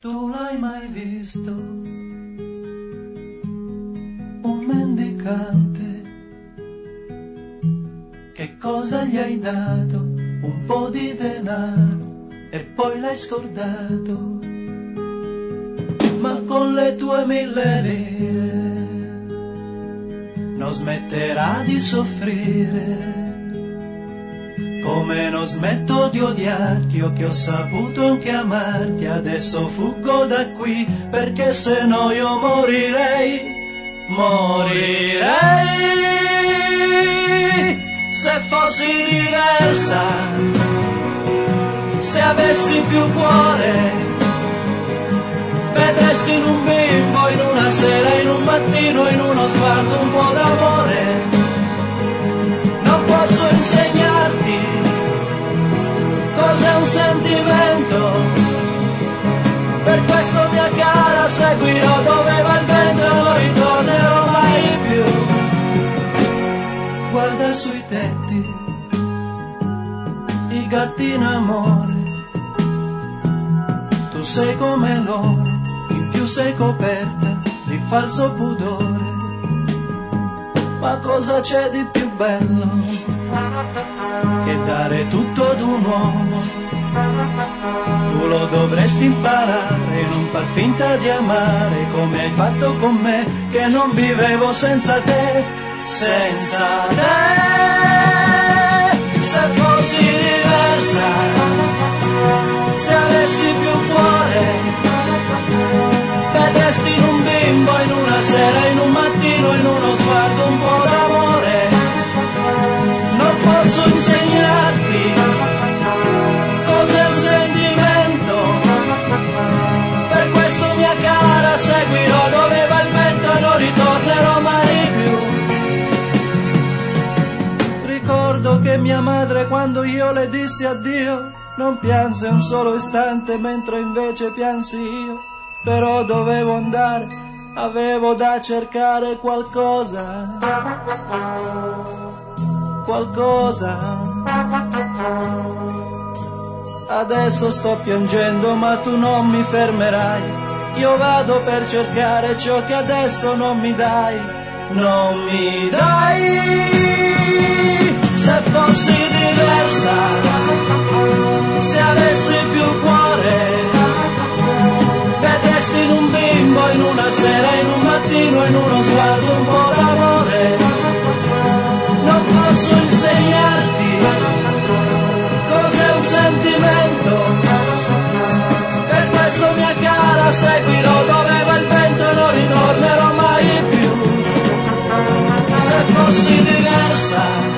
Tu l'hai mai visto? Un mendicante? Che cosa gli hai dato? Un po' di denaro e poi l'hai scordato. Ma con le tue 1000 lire non smetterà di soffrire. Come non smetto di odiarti, io che ho saputo anche amarti. Adesso fuggo da qui, perché se no io morirei. Morirei se fossi diversa, se avessi più cuore. Vedresti in un bimbo, in una sera, in un mattino, in uno sguardo un po' d'amore. Non posso insegnarti cos'è un sentimento, per questo mia cara seguirò dove va il vento e non ritornerò mai più. Guarda sui tetti i gatti in amore, tu sei come loro, in più sei coperta di falso pudore. Ma cosa c'è di più bello che dare tutto ad un uomo? Tu lo dovresti imparare e non far finta di amare, come hai fatto con me, che non vivevo senza te, senza te. Se fossi diversa, se avessi più cuore, vedresti in un bimbo, in una sera, in un mattino, in uno sguardo un po' d'amore. Non posso insegnarti cos'è un sentimento, per questo mia cara seguirò dove va il vento e non ritornerò mai più. Ricordo che mia madre, quando io le dissi addio, non pianse un solo istante, mentre invece piansi io. Però dovevo andare, avevo da cercare qualcosa, qualcosa. Adesso sto piangendo ma tu non mi fermerai, io vado per cercare ciò che adesso non mi dai, non mi dai. Se fossi diversa, se avessi più cuore, vedresti in un bimbo, in una sera, in un mattino, in uno sguardo un po' d'amore. Non posso insegnarti cos'è un sentimento, per questo mia cara seguirò dove va il vento e non ritornerò mai più. Se fossi diversa,